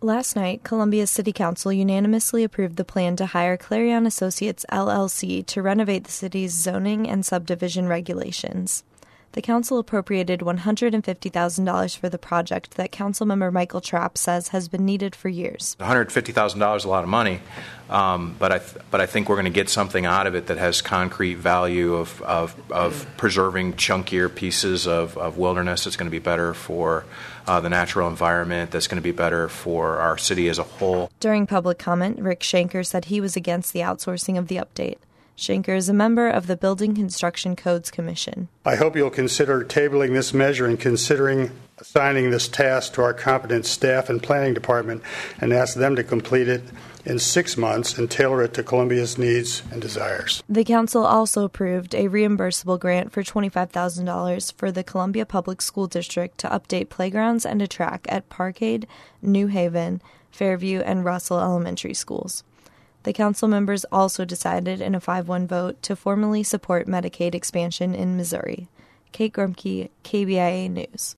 Last night, Columbia City Council unanimously approved the plan to hire Clarion Associates, LLC, to renovate the city's zoning and subdivision regulations. The council appropriated $150,000 for the project that Councilmember Michael Trapp says has been needed for years. $150,000 is a lot of money, but I think we're going to get something out of it that has concrete value of preserving chunkier pieces of wilderness. It's going to be better for the natural environment. That's going to be better for our city as a whole. During public comment, Rick Shanker said he was against the outsourcing of the update. Shanker is a member of the Building Construction Codes Commission. I hope you'll consider tabling this measure and considering assigning this task to our competent staff and planning department and ask them to complete it in 6 months and tailor it to Columbia's needs and desires. The council also approved a reimbursable grant for $25,000 for the Columbia Public School District to update playgrounds and a track at Parkade, New Haven, Fairview, and Russell Elementary Schools. The council members also decided in a 5-1 vote to formally support Medicaid expansion in Missouri. Kate Grumke, KBIA News.